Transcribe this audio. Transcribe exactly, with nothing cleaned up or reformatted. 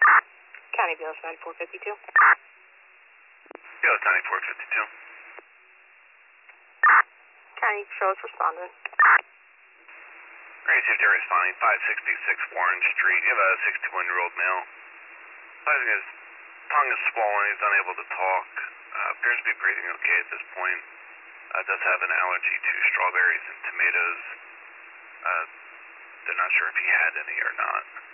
County B L S ninety-four fifty-two. B L S ninety-four fifty-two. County Patrol's responding. Received a responding five sixty-six Warren Street. You have a sixty-one-year-old male. Finding his tongue is swollen. He's unable to talk. Uh, appears to be breathing okay at this point. Uh, does have an allergy to strawberries and tomatoes. Uh, they're not sure if he had any or not.